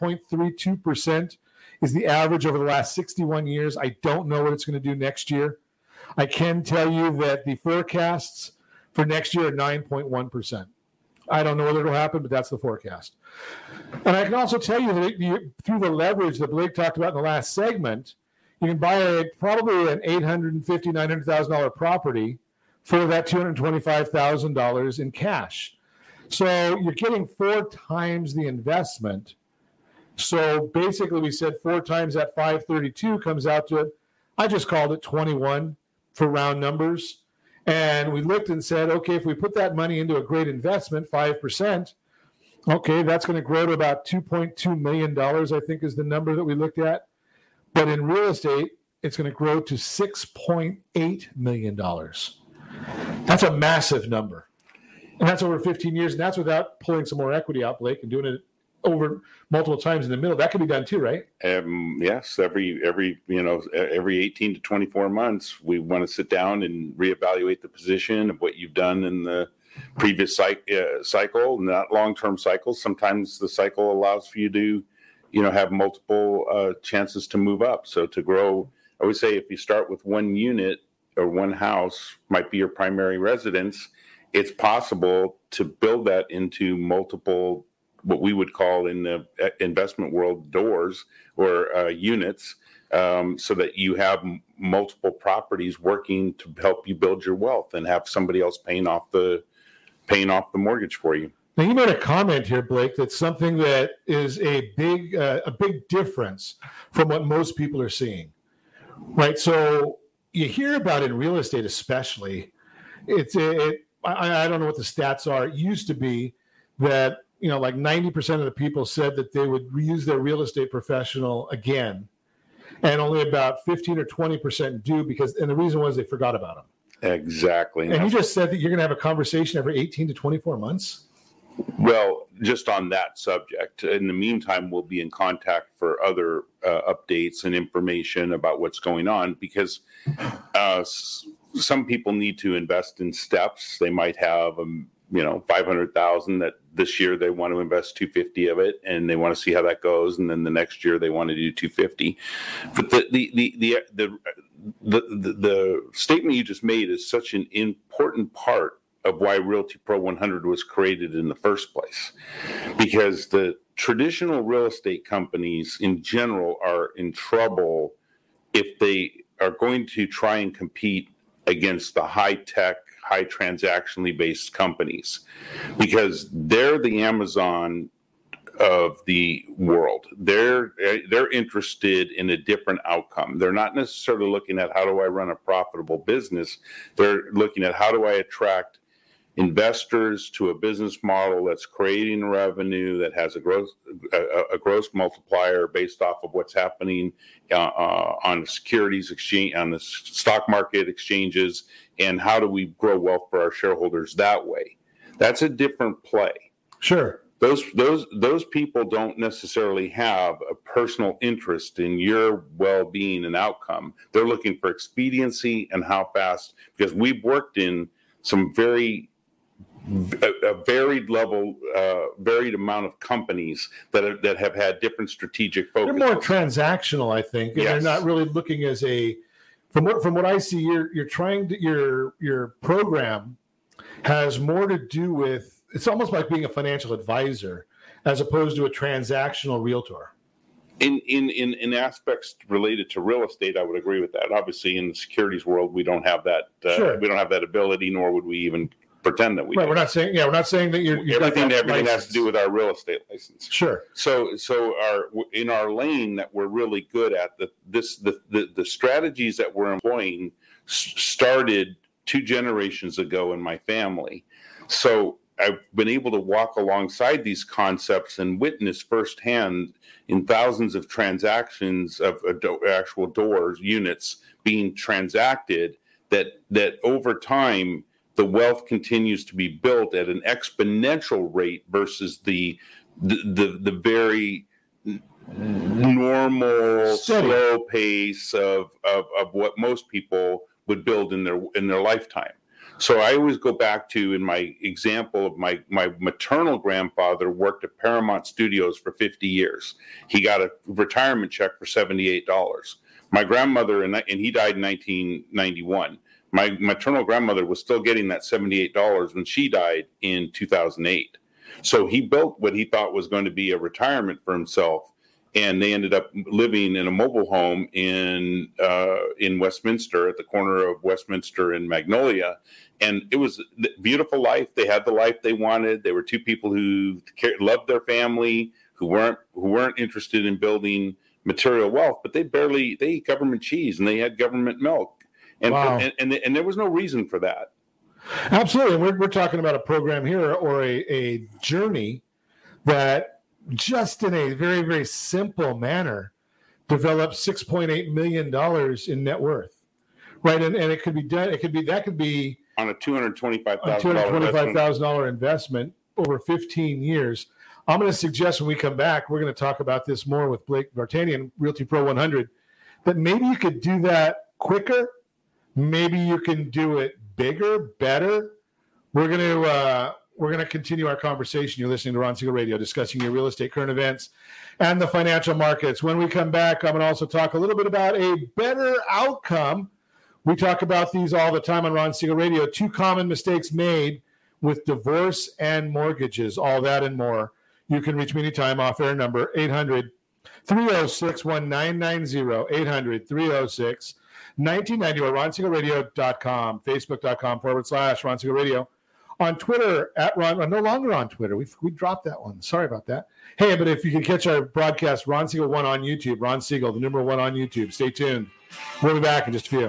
5.32% is the average over the last 61 years. I don't know what it's going to do next year. I can tell you that the forecasts for next year are 9.1%. I don't know whether it'll happen, but that's the forecast. And I can also tell you that through the leverage that Blake talked about in the last segment, you can buy probably an $850,000, $900,000 property for that $225,000 in cash. So you're getting 4 times the investment. So basically we said 4 times that 532 comes out to, I just called it 21 for round numbers. And we looked and said, okay, if we put that money into a great investment, 5%, okay, that's going to grow to about $2.2 million, I think is the number that we looked at. But in real estate, it's going to grow to $6.8 million. That's a massive number. And that's over 15 years. And that's without pulling some more equity out, Blake, and doing it over multiple times in the middle. That could be done too, right? Yes. Every 18 to 24 months, we want to sit down and reevaluate the position of what you've done in the previous cycle, not long-term cycles. Sometimes the cycle allows for you to, have multiple chances to move up. So to grow, I would say if you start with one unit or one house might be your primary residence, it's possible to build that into multiple, what we would call in the investment world, doors or units, so that you have multiple properties working to help you build your wealth and have somebody else paying off the mortgage for you. Now, you made a comment here, Blake, that's something that is a big difference from what most people are seeing, right? So you hear about it in real estate, especially. I don't know what the stats are. It used to be that like 90% of the people said that they would reuse their real estate professional again, and only about 15 or 20% do and the reason was they forgot about them. Exactly. And you just said that you're going to have a conversation every 18 to 24 months? Well, just on that subject. In the meantime, we'll be in contact for other updates and information about what's going on, because some people need to invest in steps. They might have $500,000 that this year they want to invest $250 of it, and they want to see how that goes, and then the next year they want to do $250. But the statement you just made is such an important part of why Realty Pro 100 was created in the first place, because the traditional real estate companies in general are in trouble if they are going to try and compete against the high-tech, high transactionally based companies, because they're the Amazon of the world. They're interested in a different outcome. They're not necessarily looking at how do I run a profitable business. They're looking at how do I attract investors to a business model that's creating revenue, that has a gross multiplier based off of what's happening on the securities exchange, on the stock market exchanges, and how do we grow wealth for our shareholders that way. That's a different play. Sure. Those people don't necessarily have a personal interest in your well-being and outcome. They're looking for expediency and how fast, because we've worked in some varied amount of companies that have had different strategic focuses. They're more transactional, I think. And yes. They're not really looking as from what I see, you're trying to, your program has more to do with, it's almost like being a financial advisor as opposed to a transactional realtor. In aspects related to real estate, I would agree with that. Obviously, in the securities world, we don't have that. Sure. We don't have that ability, nor would we even pretend that we. Right. do. We're not saying that you're everything has to do with our real estate license. Sure. So in our lane that we're really good at, the strategies that we're employing started 2 generations ago in my family. So I've been able to walk alongside these concepts and witness firsthand in thousands of transactions of actual doors, units being transacted, that over time the wealth continues to be built at an exponential rate versus the very normal slow pace of what most people would build in their lifetime. So I always go back to, in my example of my maternal grandfather worked at Paramount Studios for 50 years. He got a retirement check for $78. My grandmother, and he died in 1991. My maternal grandmother was still getting that $78 when she died in 2008. So he built what he thought was going to be a retirement for himself, and they ended up living in a mobile home in Westminster, at the corner of Westminster and Magnolia. And it was a beautiful life. They had the life they wanted. They were two people who loved their family, who weren't interested in building material wealth, but they ate government cheese and they had government milk. And, wow. and there was no reason for that. Absolutely. We're talking about a program here, or a journey that just in a very, very simple manner developed $6.8 million in net worth. Right. And it could be done. That could be on a $225,000 investment over 15 years. I'm going to suggest when we come back, we're going to talk about this more with Blake Vartanian, Realty Pro 100, that maybe you could do that quicker. Maybe you can do it bigger, better. We're going to continue our conversation. You're listening to Ron Siegel Radio, discussing your real estate, current events, and the financial markets. When we come back, I'm going to also talk a little bit about a better outcome. We talk about these all the time on Ron Siegel Radio. 2 common mistakes made with divorce and mortgages, all that and more. You can reach me anytime, off-air number 800-306-1990, 800-306-1990, or RonSiegelRadio.com, Facebook.com/Ron Siegel Radio. On Twitter, at Ron, no longer on Twitter. We dropped that one. Sorry about that. Hey, but if you can catch our broadcast, Ron Siegel 1 on YouTube, Ron Siegel, the number 1 on YouTube. Stay tuned. We'll be back in just a few.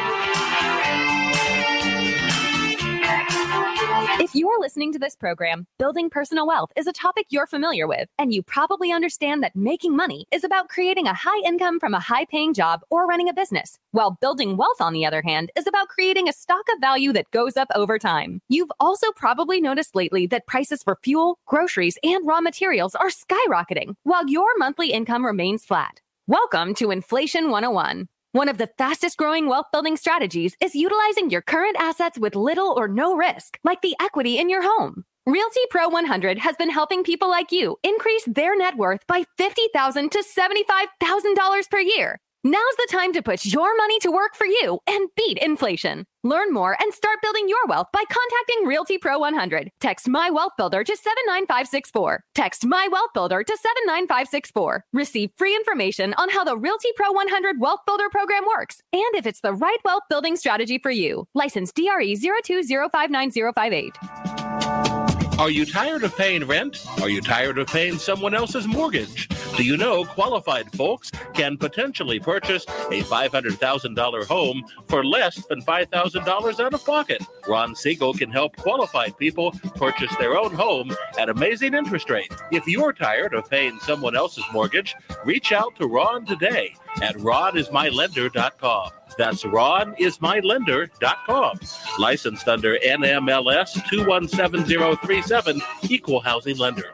If you're listening to this program, building personal wealth is a topic you're familiar with, and you probably understand that making money is about creating a high income from a high-paying job or running a business, while building wealth, on the other hand, is about creating a stock of value that goes up over time. You've also probably noticed lately that prices for fuel, groceries, and raw materials are skyrocketing, while your monthly income remains flat. Welcome to Inflation 101. One of the fastest growing wealth building strategies is utilizing your current assets with little or no risk, like the equity in your home. Realty Pro 100 has been helping people like you increase their net worth by $50,000 to $75,000 per year. Now's the time to put your money to work for you and beat inflation. Learn more and start building your wealth by contacting Realty Pro 100. Text My Wealth Builder to 79564. Text My Wealth Builder to 79564. Receive free information on how the Realty Pro 100 Wealth Builder program works and if it's the right wealth building strategy for you. License DRE 020599058. Are you tired of paying rent? Are you tired of paying someone else's mortgage? Do you know qualified folks can potentially purchase a $500,000 home for less than $5,000 out of pocket? Ron Siegel can help qualified people purchase their own home at amazing interest rates. If you're tired of paying someone else's mortgage, reach out to Ron today at ronismylender.com. That's ronismylender.com. Licensed under NMLS 217037, Equal Housing Lender.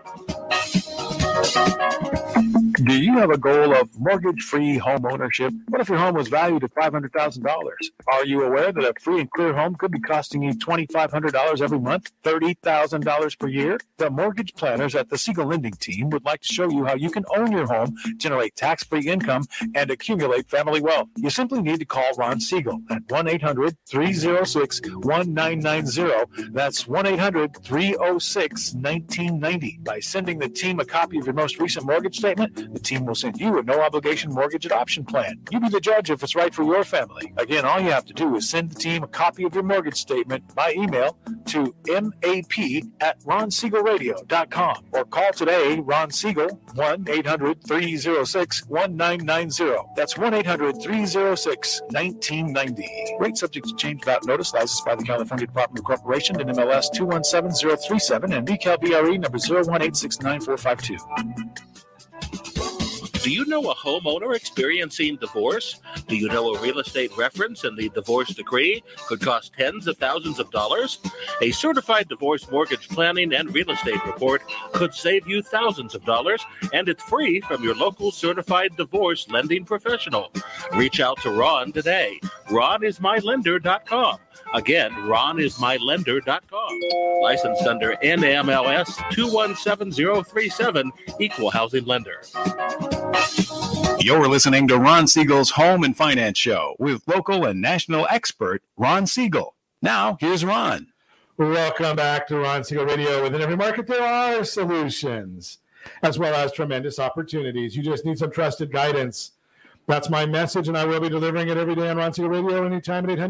Do you have a goal of mortgage-free home ownership? What if your home was valued at $500,000? Are you aware that a free and clear home could be costing you $2,500 every month, $30,000 per year? The mortgage planners at the Siegel Lending Team would like to show you how you can own your home, generate tax-free income, and accumulate family wealth. You simply need to call Ron Siegel at 1-800-306-1990. That's 1-800-306-1990. By sending the team a copy of your most recent mortgage statement, the team will send you a no-obligation mortgage adoption plan. You be the judge if it's right for your family. Again, all you have to do is send the team a copy of your mortgage statement by email to map@ronsiegelradio.com or call today Ron Siegel, 1-800-306-1990. That's 1-800-306-1990. Rate subject to change without notice. Licensed by the California Department of Corporation and MLS 217037 and BCAL BRE number 018694452. Do you know a homeowner experiencing divorce? Do you know a real estate reference and the divorce decree could cost tens of thousands of dollars? A certified divorce mortgage planning and real estate report could save you thousands of dollars, and it's free from your local certified divorce lending professional. Reach out to Ron today. RonIsMyLender.com. Again, RonIsMyLender.com. Licensed under NMLS 217037, Equal Housing Lender. You're listening to Ron Siegel's Home and Finance Show with local and national expert Ron Siegel. Now, here's Ron. Welcome back to Ron Siegel Radio. Within every market, there are solutions, as well as tremendous opportunities. You just need some trusted guidance. That's my message, and I will be delivering it every day on Ron Siegel Radio, anytime at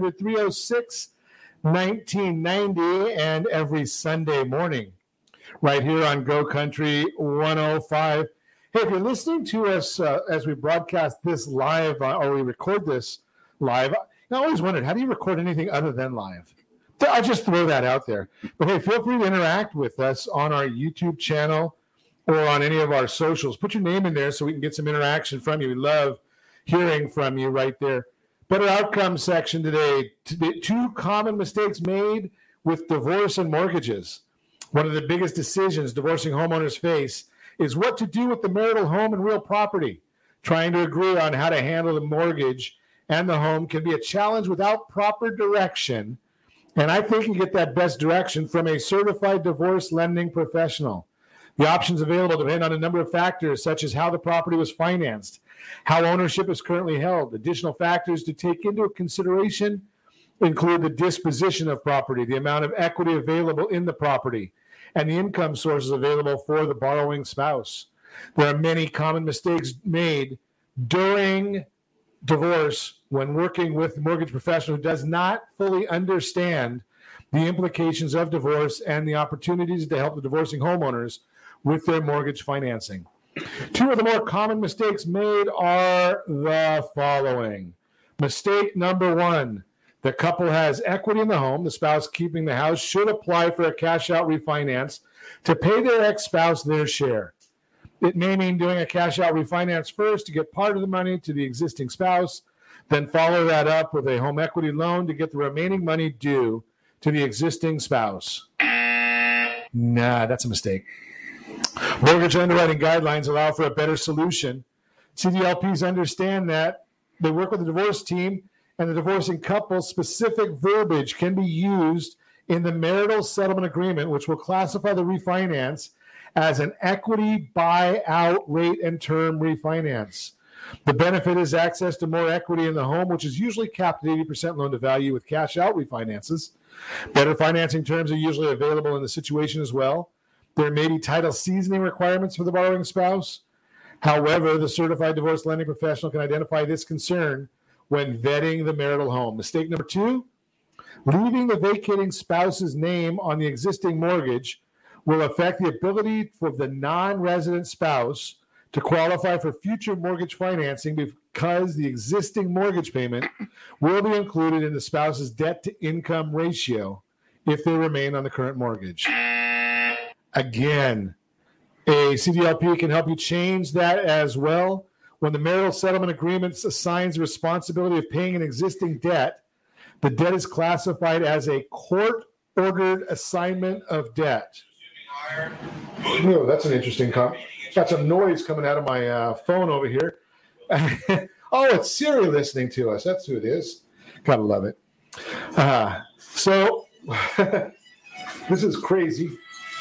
800-306-1990, and every Sunday morning, right here on Go Country 105. Hey, if you're listening to us as we broadcast this live, or we record this live, I always wondered, how do you record anything other than live? I'll just throw that out there. But hey, feel free to interact with us on our YouTube channel or on any of our socials. Put your name in there so we can get some interaction from you. We love hearing from you right there. Better outcomes section today. 2 common mistakes made with divorce and mortgages. One of the biggest decisions divorcing homeowners face is what to do with the marital home and real property. Trying to agree on how to handle the mortgage and the home can be a challenge without proper direction. And I think you get that best direction from a certified divorce lending professional. The options available depend on a number of factors, such as how the property was financed, how ownership is currently held. Additional factors to take into consideration include the disposition of property, the amount of equity available in the property, and the income sources available for the borrowing spouse. There are many common mistakes made during divorce when working with a mortgage professional who does not fully understand the implications of divorce and the opportunities to help the divorcing homeowners with their mortgage financing. 2 of the more common mistakes made are the following. Mistake number 1, the couple has equity in the home. The spouse keeping the house should apply for a cash-out refinance to pay their ex-spouse their share. It may mean doing a cash-out refinance first to get part of the money to the existing spouse, then follow that up with a home equity loan to get the remaining money due to the existing spouse. Nah, that's a mistake. Mortgage underwriting guidelines allow for a better solution. CDLPs understand that. They work with the divorce team, and the divorcing couple's specific verbiage can be used in the marital settlement agreement, which will classify the refinance as an equity buyout rate and term refinance. The benefit is access to more equity in the home, which is usually capped at 80% loan to value with cash out refinances. Better financing terms are usually available in the situation as well. There may be title seasoning requirements for the borrowing spouse. However, the certified divorce lending professional can identify this concern when vetting the marital home. Mistake number 2, leaving the vacating spouse's name on the existing mortgage will affect the ability for the non-resident spouse to qualify for future mortgage financing because the existing mortgage payment will be included in the spouse's debt-to-income ratio if they remain on the current mortgage. Again, a CDLP can help you change that as well. When the marital settlement agreement assigns the responsibility of paying an existing debt, the debt is classified as a court-ordered assignment of debt. Oh, that's an interesting comment. Got some noise coming out of my phone over here. Oh, it's Siri listening to us. That's who it is. Gotta love it. So this is crazy.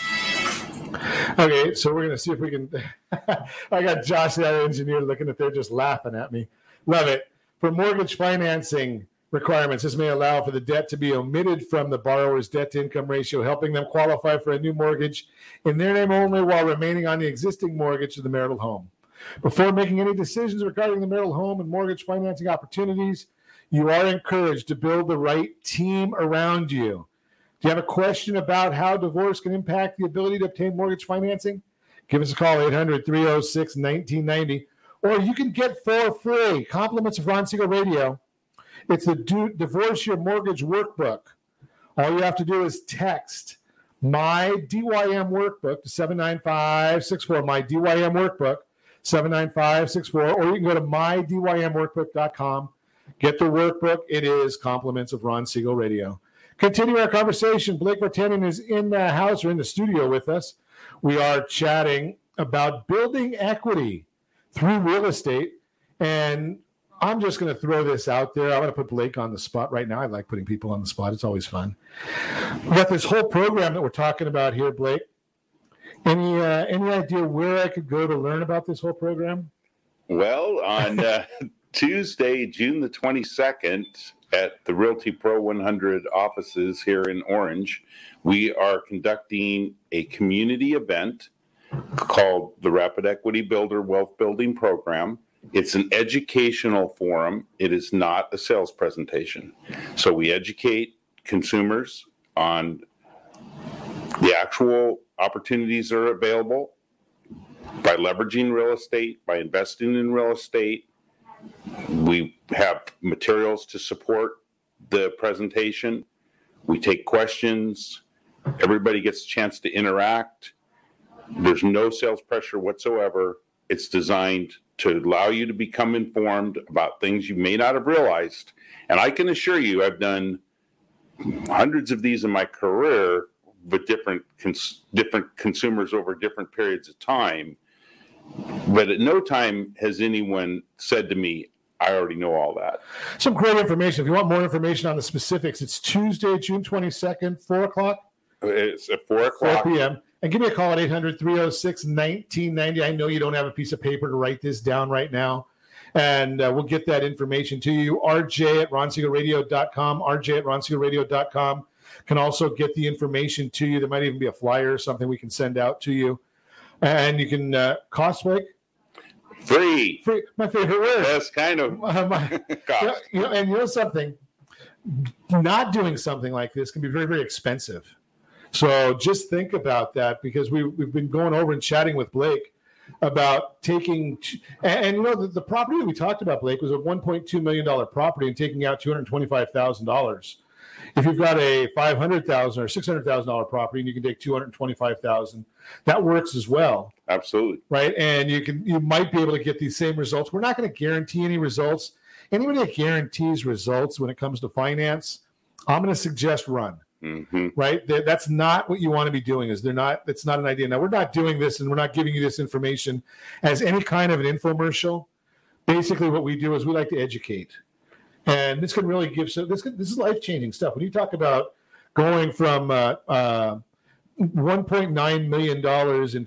Okay, so we're going to see if we can. I got Josh, the other engineer, looking at there just laughing at me. Love it. For mortgage financing requirements, this may allow for the debt to be omitted from the borrower's debt-to-income ratio, helping them qualify for a new mortgage in their name only while remaining on the existing mortgage of the marital home. Before making any decisions regarding the marital home and mortgage financing opportunities, you are encouraged to build the right team around you. Do you have a question about how divorce can impact the ability to obtain mortgage financing? Give us a call, 800-306-1990. Or you can get for free compliments of Ron Siegel Radio. It's the Divorce Your Mortgage Workbook. All you have to do is text My DYM Workbook to 79564, My DYM Workbook 795-64, or you can go to mydymworkbook.com. Get the workbook. It is compliments of Ron Siegel Radio. Continue our conversation. Blake Vartanian is in the house or in the studio with us. We are chatting about building equity through real estate. And I'm just going to throw this out there. I'm going to put Blake on the spot right now. I like putting people on the spot. It's always fun. But this whole program that we're talking about here, Blake, any idea where I could go to learn about this whole program? Well, on Tuesday, June the 22nd, at the Realty Pro 100 offices here in Orange, we are conducting a community event called the Rapid Equity Builder Wealth Building Program. It's an educational forum. It is not a sales presentation. So we educate consumers on the actual opportunities that are available by leveraging real estate, by investing in real estate. We have materials to support the presentation. We take questions. Everybody gets a chance to interact. There's no sales pressure whatsoever. It's designed to allow you to become informed about things you may not have realized. And I can assure you, I've done hundreds of these in my career with different consumers over different periods of time. But at no time has anyone said to me, I already know all that. Some great information. If you want more information on the specifics, it's Tuesday, June 22nd, 4 o'clock. It's at 4 o'clock. 4 p.m. And give me a call at 800-306-1990. I know you don't have a piece of paper to write this down right now. And we'll get that information to you. RJ at RonSiegelRadio.com. RJ at RonSiegelRadio.com can also get the information to you. There might even be a flyer or something we can send out to you. And you can cost, Blake? Free. My favorite word. That's kind of cost. And you know something? Not doing something like this can be very, very expensive. So just think about that, because we've been going over and chatting with Blake about taking, and you know, the property that we talked about, Blake, was a $1.2 million property and taking out $225,000. If you've got a $500,000 or $600,000 property and you can take $225,000, that works as well. Absolutely. Right. And you might be able to get these same results. We're not going to guarantee any results. Anybody that guarantees results when it comes to finance, I'm going to suggest run. Mm-hmm. Right. That's not what you want to be doing. That's not an idea. Now, we're not doing this and we're not giving you this information as any kind of an infomercial. Basically, what we do is we like to educate. And this can really give this is life-changing stuff. When you talk about going from $1.9 million in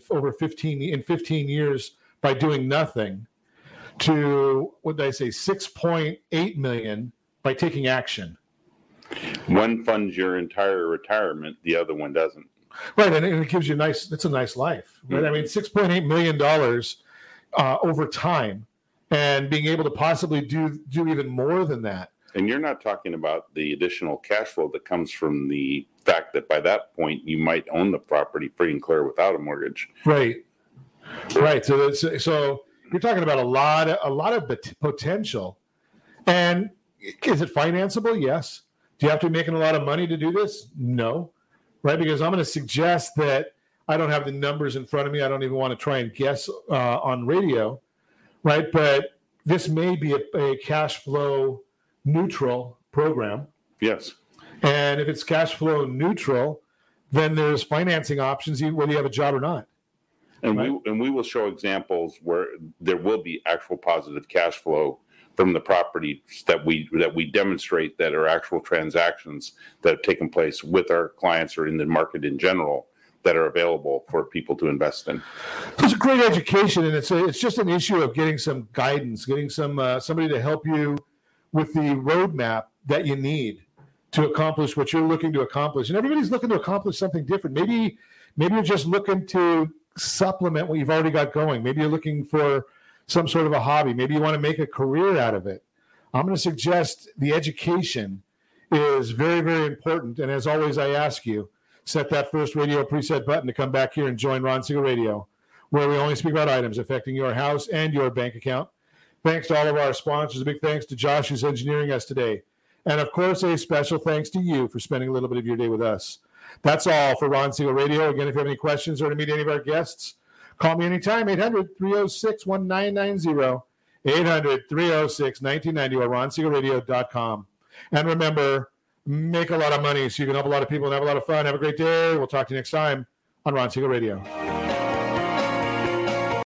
15 years by doing nothing to, what did I say, $6.8 million by taking action. One funds your entire retirement, the other one doesn't. Right, and it gives you it's a nice life. Right? Mm-hmm. I mean, $6.8 million over time, and being able to possibly do even more than that. And you're not talking about the additional cash flow that comes from the fact that by that point you might own the property free and clear without a mortgage. Right. So you're talking about a lot of potential. And is it financeable? Yes. Do you have to be making a lot of money to do this? No. Right? Because I'm going to suggest that I don't have the numbers in front of me. I don't even want to try and guess on radio. Right? But this may be a cash flow neutral program. Yes. And if it's cash flow neutral, then there's financing options whether you have a job or not. And right? we will show examples where there will be actual positive cash flow from the properties that we demonstrate that are actual transactions that have taken place with our clients or in the market in general that are available for people to invest in. It's a great education, and it's just an issue of getting some guidance, getting somebody to help you with the roadmap that you need to accomplish what you're looking to accomplish. And everybody's looking to accomplish something different. Maybe you're just looking to supplement what you've already got going. Maybe you're looking for some sort of a hobby. Maybe you want to make a career out of it. I'm going to suggest the education is very, very important. And as always, I ask you, set that first radio preset button to come back here and join Ron Siegel Radio, where we only speak about items affecting your house and your bank account. Thanks to all of our sponsors. A big thanks to Josh, who's engineering us today. And, of course, a special thanks to you for spending a little bit of your day with us. That's all for Ron Siegel Radio. Again, if you have any questions or to meet any of our guests, Call me anytime, 800-306-1990, 800-306-1990, or ronsiegelradio.com. And remember, make a lot of money so you can help a lot of people and have a lot of fun. Have a great day. We'll talk to you next time on Ron Siegel Radio.